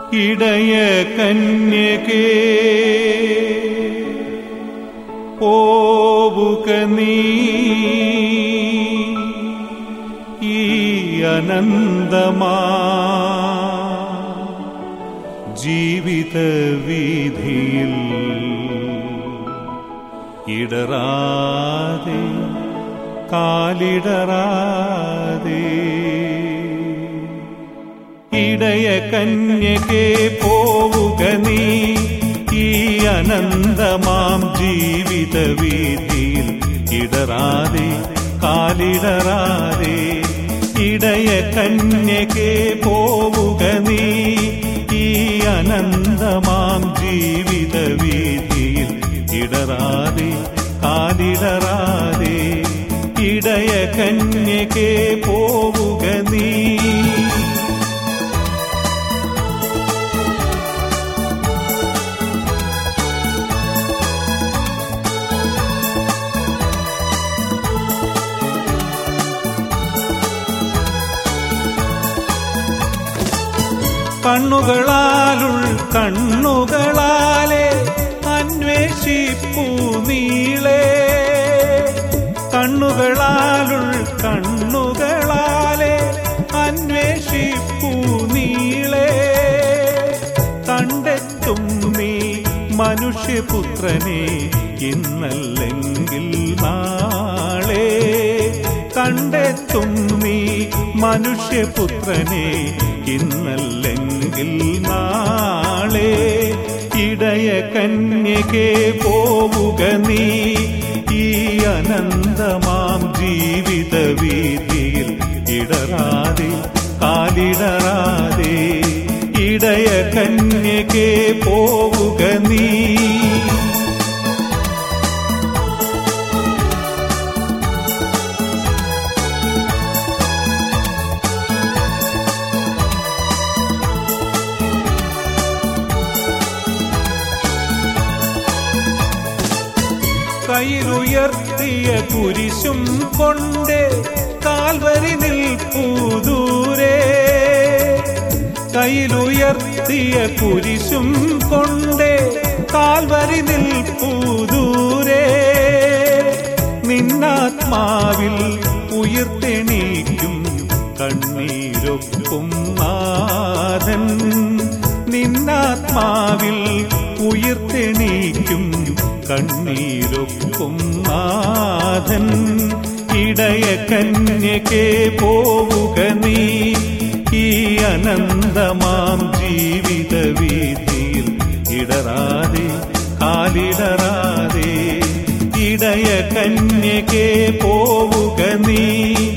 ഇടയ കന്യകേ പോവുക നീ ഈ അനന്തമാ ജീവിത വീഥിയിൽ ഇടറാതെ കാലിടറാതെ. ഇടയ കന്യകേ പോവുക നീ ഈ അനന്തമാം ജീവിത വീഥിയിൽ ഇടറാതെ കാലിടറാതെ. ഇടയ കന്യകേ പോവുക നീ ഈ അനന്തമാം ജീവിത വീഥിയിൽ ഇടറാതെ കാലിടറാതെ. ഇടയ കന്യകേ പോവുക നീ. കണ്ണുകളാലുൾ കണ്ണുകളാലെ അന്വേഷിപ്പൂ നീളേ. കണ്ണുകളാലുൾ കണ്ണുകളാലെ അന്വേഷിപ്പൂ നീളേ. കണ്ടെത്തും നീ മനുഷ്യപുത്രനെ ഇന്നല്ലെങ്കിൽ നാളെ. കണ്ടെത്തും നീ മനുഷ്യപുത്രനെ ഇന്നല്ലെങ്കിൽ നാളെ. ഇടയ കന്യകേ പോവുക നീ ഈ അനന്തമാം ജീവിത വീഥിയിൽ ഇടറാതെ കാലിടറാതെ. ഇടയ കന്യകേ പോവുക നീ. കയ്യിലുയർത്തിയ കുരിശും കൊണ്ട് കാൽവരി നിൽപ്പൂ ദൂരെ. കയ്യിലുയർത്തിയ കുരിശും കൊണ്ട് കാൽവരി നിൽപ്പൂ ദൂരെ. നിന്നാത്മാവിൽ ഉയർത്തെണീക്കും കണ്ണീരൊക്കും നാഥൻ. നിന്നാത്മാവിൽ ഉയർത്തെണീക്കും കണ്ണീരൊക്കും നാഥൻ. ഇടയ കന്യകേ പോവുക നീ ഈ അനന്തമാം ജീവിത വീഥിയിൽ ഇടറാതെ കാലിടറാതെ. ഇടയ കന്യകേ പോവുക നീ.